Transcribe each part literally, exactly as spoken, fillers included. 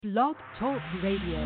Blog Talk Radio.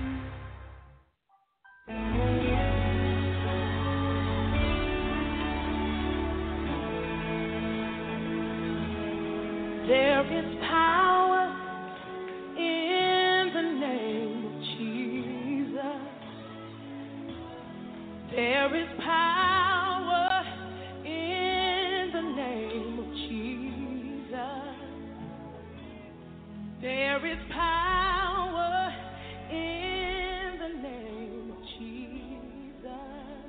There is power in the name of Jesus. There is power in the name of Jesus. There is power in the name of Jesus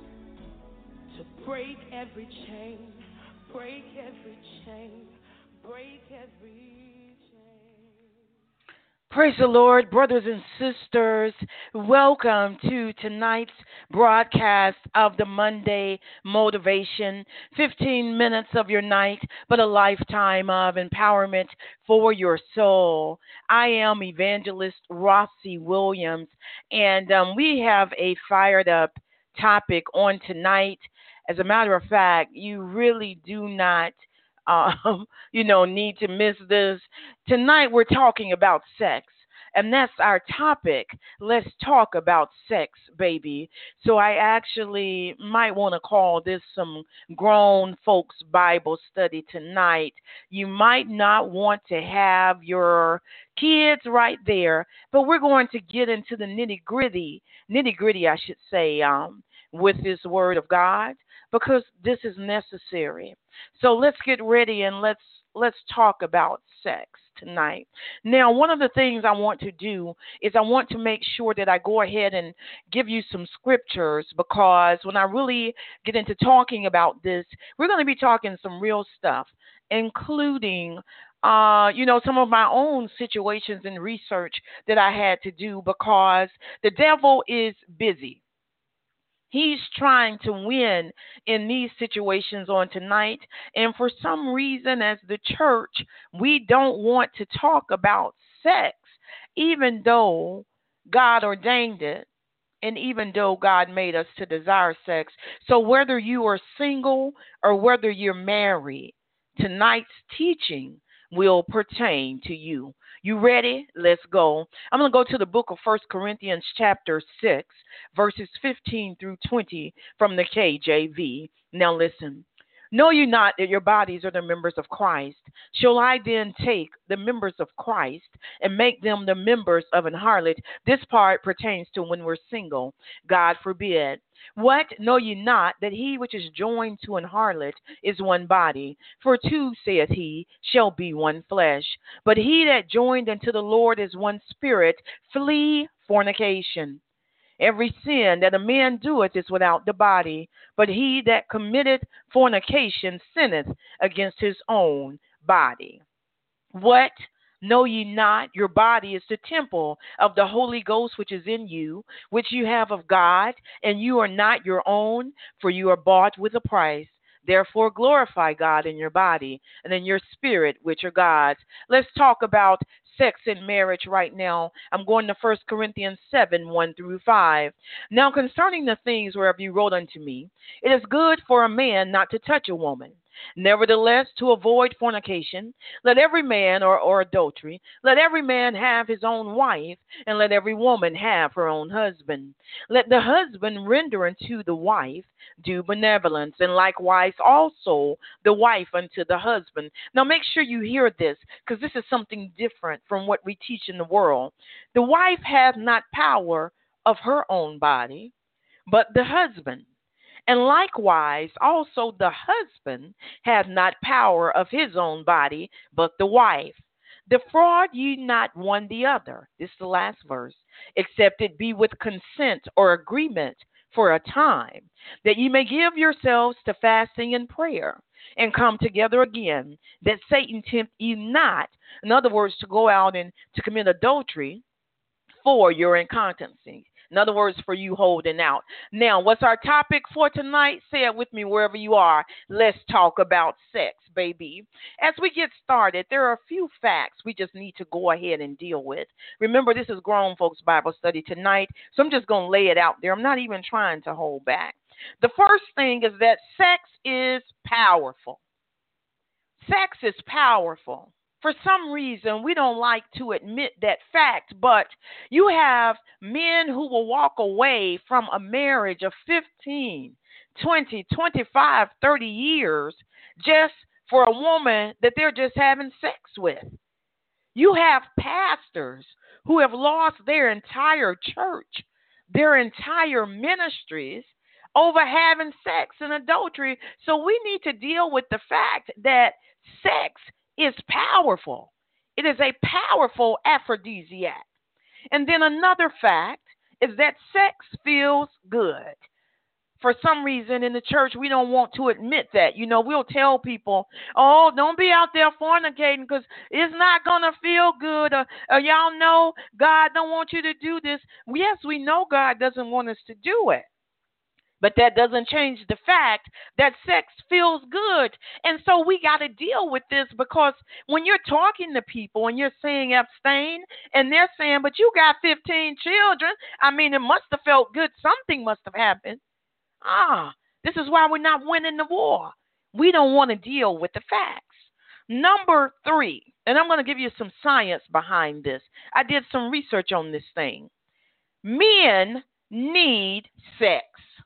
to break every chain, break every chain. Break every chain. Praise the Lord, brothers and sisters. Welcome to tonight's broadcast of the Monday Motivation. fifteen minutes of your night, but a lifetime of empowerment for your soul. I am Evangelist Rossi Williams, and um, we have a fired up topic on tonight. As a matter of fact, you really do not Um, you know, need to miss this. Tonight we're talking about sex, and that's our topic. Let's talk about sex, baby. So I actually might want to call this some grown folks Bible study tonight. You might not want to have your kids right there, but we're going to get into the nitty gritty, nitty gritty, I should say, um, with this word of God, because this is necessary. So let's get ready and let's let's talk about sex tonight. Now, one of the things I want to do is I want to make sure that I go ahead and give you some scriptures, because when I really get into talking about this, we're going to be talking some real stuff, including uh, you know, some of my own situations and research that I had to do, because the devil is busy. He's trying to win in these situations on tonight. And for some reason, as the church, we don't want to talk about sex, even though God ordained it. And even though God made us to desire sex. So whether you are single or whether you're married, tonight's teaching will pertain to you. You ready? Let's go. I'm going to go to the book of First Corinthians chapter six, verses fifteen through twenty from the K J V. Now listen. Know you not that your bodies are the members of Christ? Shall I then take the members of Christ and make them the members of an harlot? This part pertains to when we're single. God forbid. What? Know ye not that he which is joined to an harlot is one body? For two, saith he, shall be one flesh. But he that joined unto the Lord is one spirit. Flee fornication. Every sin that a man doeth is without the body, but he that committeth fornication sinneth against his own body. What? Know ye not your body is the temple of the Holy Ghost which is in you, which you have of God, and you are not your own, for you are bought with a price. Therefore glorify God in your body and in your spirit, which are God's. Let's talk about sex and marriage right now. I'm going to First Corinthians seven, one through five. Now concerning the things whereof you wrote unto me, it is good for a man not to touch a woman. Nevertheless, to avoid fornication, let every man, or, or adultery, let every man have his own wife, and let every woman have her own husband. Let the husband render unto the wife due benevolence, and likewise also the wife unto the husband. Now make sure you hear this, because this is something different from what we teach in the world. The wife hath not power of her own body, but the husband. And likewise, also the husband hath not power of his own body, but the wife. Defraud ye not one the other. This is the last verse. Except it be with consent or agreement for a time, that ye may give yourselves to fasting and prayer, and come together again, that Satan tempt you not. In other words, to go out and to commit adultery for your incontinency. In other words, for you holding out. Now, what's our topic for tonight? Say it with me wherever you are. Let's talk about sex, baby. As we get started, there are a few facts we just need to go ahead and deal with. Remember, this is Grown Folks Bible Study tonight, so I'm just going to lay it out there. I'm not even trying to hold back. The first thing is that sex is powerful. Sex is powerful. For some reason, we don't like to admit that fact, but you have men who will walk away from a marriage of fifteen, twenty, twenty-five, thirty years just for a woman that they're just having sex with. You have pastors who have lost their entire church, their entire ministries over having sex and adultery. So we need to deal with the fact that sex is powerful. It is a powerful aphrodisiac. And then another fact is that sex feels good. For some reason in the church, we don't want to admit that. You know, we'll tell people, oh, don't be out there fornicating because it's not going to feel good. Or, or y'all know God don't want you to do this. Yes, we know God doesn't want us to do it. But that doesn't change the fact that sex feels good. And so we got to deal with this, because when you're talking to people and you're saying abstain and they're saying, but you got fifteen children, I mean, it must have felt good. Something must have happened. Ah, this is why we're not winning the war. We don't want to deal with the facts. Number three, and I'm going to give you some science behind this. I did some research on this thing. Men need sex.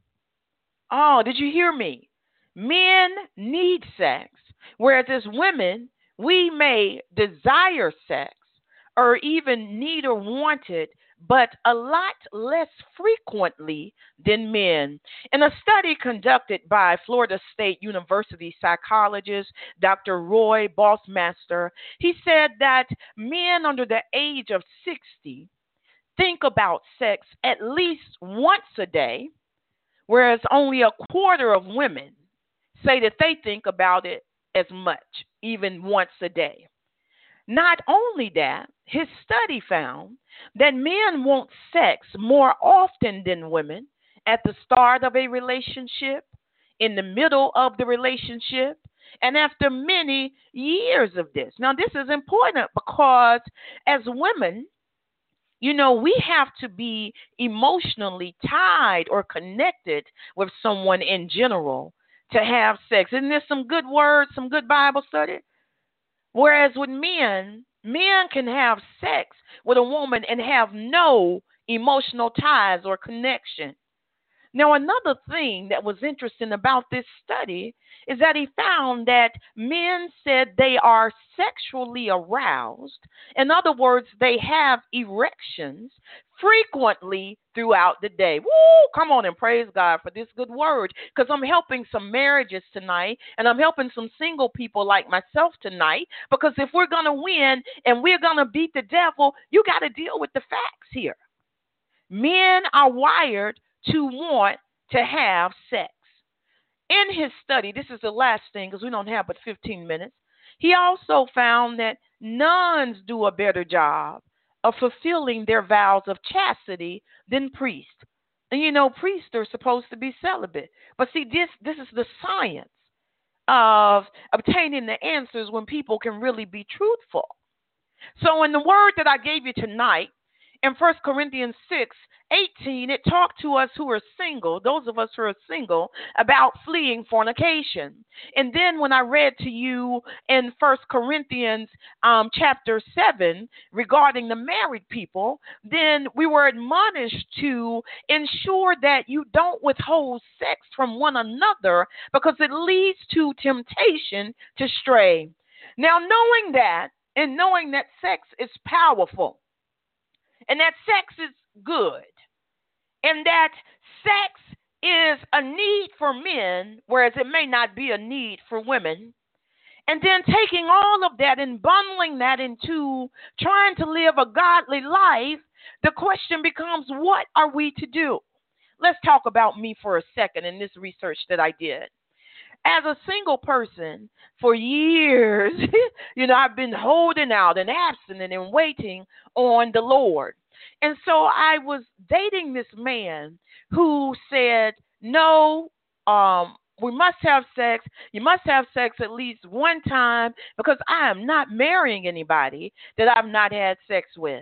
Oh, did you hear me? Men need sex, whereas as women, we may desire sex or even need or want it, but a lot less frequently than men. In a study conducted by Florida State University psychologist Doctor Roy Bossmaster, he said that men under the age of sixty think about sex at least once a day, whereas only a quarter of women say that they think about it as much, even once a day. Not only that, his study found that men want sex more often than women at the start of a relationship, in the middle of the relationship, and after many years of this. Now, this is important because as women, you know, we have to be emotionally tied or connected with someone in general to have sex. Isn't there some good words, some good Bible study? Whereas with men, men can have sex with a woman and have no emotional ties or connection. Now, another thing that was interesting about this study is that he found that men said they are sexually aroused. In other words, they have erections frequently throughout the day. Woo! Come on and praise God for this good word, because I'm helping some marriages tonight, and I'm helping some single people like myself tonight, because if we're going to win and we're going to beat the devil, you got to deal with the facts here. Men are wired to want to have sex. In his study, this is the last thing because we don't have but fifteen minutes, he also found that nuns do a better job of fulfilling their vows of chastity than priests. And you know, priests are supposed to be celibate. But see, this, this is the science of obtaining the answers when people can really be truthful. So in the word that I gave you tonight, in First Corinthians six eighteen, it talked to us who are single, those of us who are single, about fleeing fornication. And then when I read to you in First Corinthians um, chapter seven regarding the married people, then we were admonished to ensure that you don't withhold sex from one another because it leads to temptation to stray. Now, knowing that and knowing that sex is powerful, and that sex is good, and that sex is a need for men, whereas it may not be a need for women, and then taking all of that and bundling that into trying to live a godly life, the question becomes, what are we to do? Let's talk about me for a second in this research that I did. As a single person for years, you know, I've been holding out and abstinent and waiting on the Lord. And so I was dating this man who said, no, um, we must have sex. You must have sex at least one time because I am not marrying anybody that I've not had sex with.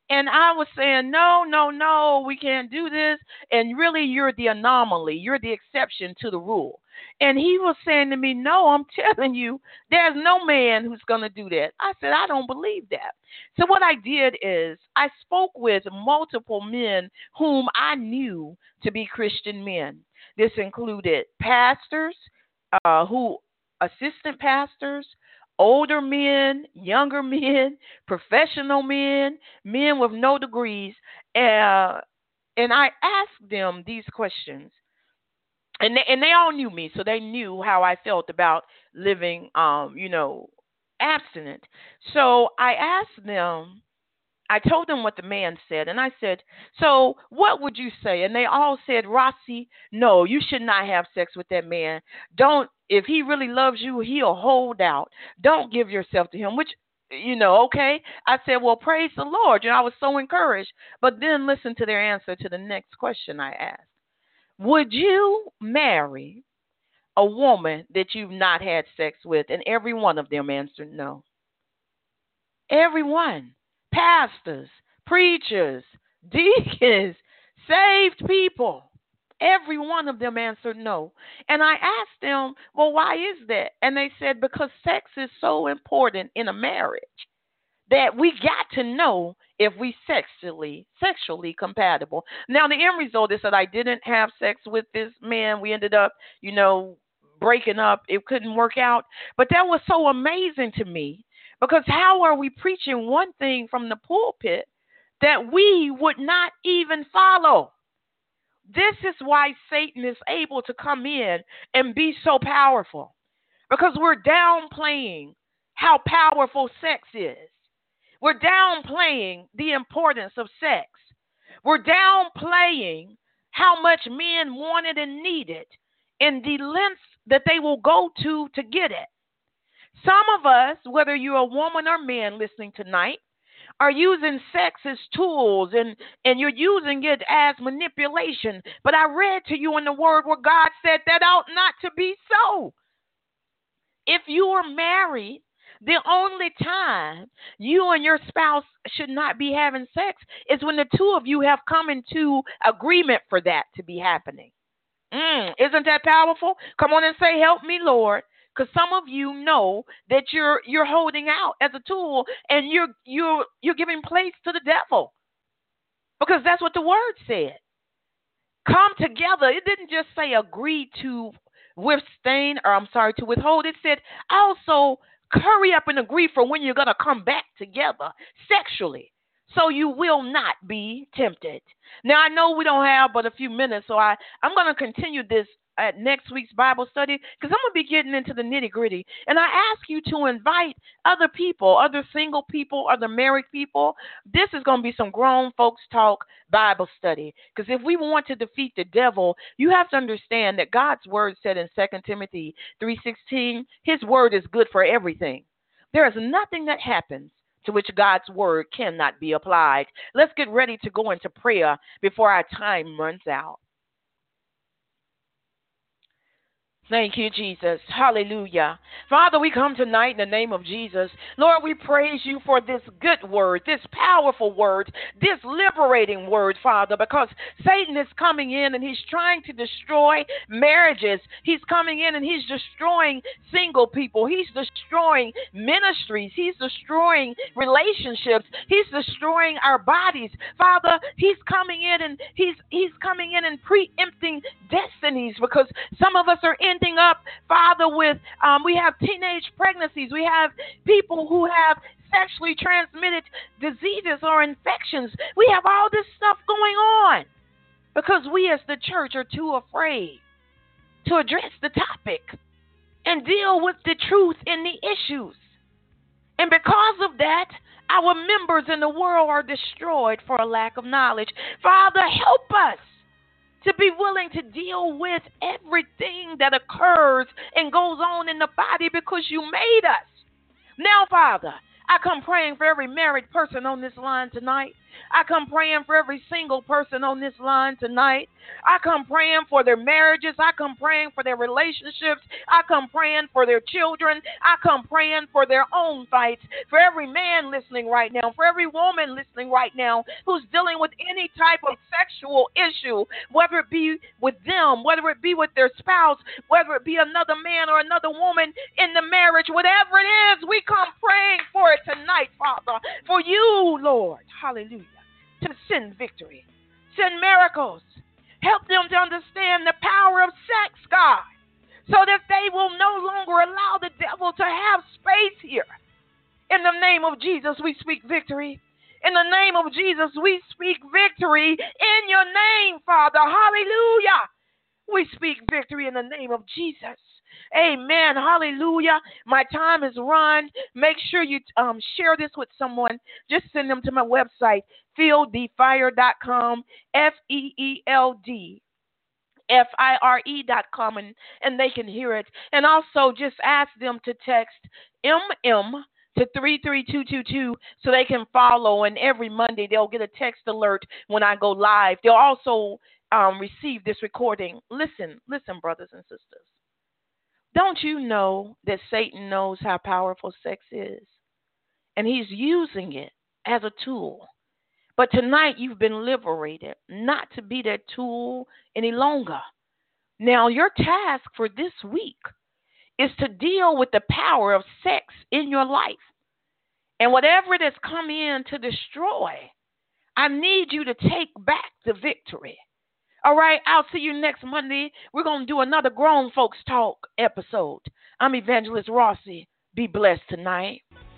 And I was saying, no, no, no, we can't do this. And really, you're the anomaly. You're the exception to the rule. And he was saying to me, no, I'm telling you, there's no man who's going to do that. I said, I don't believe that. So what I did is I spoke with multiple men whom I knew to be Christian men. This included pastors, uh, who assistant pastors, older men, younger men, professional men, men with no degrees. Uh, and I asked them these questions. And they, and they all knew me, so they knew how I felt about living, um, you know, abstinent. So I asked them, I told them what the man said, and I said, so what would you say? And they all said, Rossi, no, you should not have sex with that man. Don't, if he really loves you, he'll hold out. Don't give yourself to him, which, you know, okay. I said, well, praise the Lord. You know, I was so encouraged. But then listen to their answer to the next question I asked. Would you marry a woman that you've not had sex with? And every one of them answered no. Every one. Pastors, preachers, deacons, saved people. Every one of them answered no. And I asked them, well, why is that? And they said, because sex is so important in a marriage that we got to know if we sexually sexually compatible. Now, the end result is that I didn't have sex with this man. We ended up, you know, breaking up. It couldn't work out. But that was so amazing to me. Because how are we preaching one thing from the pulpit that we would not even follow? This is why Satan is able to come in and be so powerful. Because we're downplaying how powerful sex is. We're downplaying the importance of sex. We're downplaying how much men want it and need it and the lengths that they will go to to get it. Some of us, whether you're a woman or man listening tonight, are using sex as tools and, and you're using it as manipulation. But I read to you in the word where God said that ought not to be so. If you are married, the only time you and your spouse should not be having sex is when the two of you have come into agreement for that to be happening. Mm, isn't that powerful? Come on and say, help me, Lord. Because some of you know that you're you're holding out as a tool and you're you're you're giving place to the devil. Because that's what the word said. Come together. It didn't just say agree to withstand, or I'm sorry, to withhold. It said also hurry up and agree for when you're going to come back together sexually, so you will not be tempted. Now, I know we don't have but a few minutes, so I, I'm going to continue this at next week's Bible study, because I'm going to be getting into the nitty gritty. And I ask you to invite other people, other single people, other married people. This is going to be some grown folks talk Bible study. Because if we want to defeat the devil, you have to understand that God's word said in Second Timothy three sixteen, his word is good for everything. There is nothing that happens to which God's word cannot be applied. Let's get ready to go into prayer before our time runs out. Thank you, Jesus. Hallelujah. Father, we come tonight in the name of Jesus. Lord, we praise you for this good word, this powerful word, this liberating word, Father, because Satan is coming in and he's trying to destroy marriages. He's coming in and he's destroying single people. He's destroying ministries. He's destroying relationships. He's destroying our bodies. Father, he's coming in and he's he's coming in and preempting destinies, because some of us are in ending up, Father, with, um, we have teenage pregnancies. We have people who have sexually transmitted diseases or infections. We have all this stuff going on because we as the church are too afraid to address the topic and deal with the truth in the issues. And because of that, our members in the world are destroyed for a lack of knowledge. Father, help us to be willing to deal with everything that occurs and goes on in the body, because you made us. Now, Father, I come praying for every married person on this line tonight. I come praying for every single person on this line tonight. I come praying for their marriages. I come praying for their relationships. I come praying for their children. I come praying for their own fights. For every man listening right now, for every woman listening right now who's dealing with any type of sexual issue, whether it be with them, whether it be with their spouse, whether it be another man or another woman in the marriage, whatever it is, we come praying for it tonight, Father, for you, Lord, hallelujah, to send victory, send miracles, help them to understand the power of sex, God, so that they will no longer allow the devil to have space here. In the name of Jesus, we speak victory. In the name of Jesus, we speak victory in your name, Father. Hallelujah. We speak victory in the name of Jesus. Amen. Hallelujah. My time is run. Make sure you um, share this with someone. Just send them to my website, field the fire dot com, F E E L D F I R E dot com, and, and they can hear it. And also just ask them to text M M to three three two two two so they can follow. And every Monday they'll get a text alert when I go live. They'll also um, receive this recording. Listen, listen, brothers and sisters. Don't you know that Satan knows how powerful sex is? And he's using it as a tool. But tonight you've been liberated not to be that tool any longer. Now your task for this week is to deal with the power of sex in your life. And whatever it has come in to destroy, I need you to take back the victory. All right, I'll see you next Monday. We're going to do another Grown Folks Talk episode. I'm Evangelist Rossi. Be blessed tonight.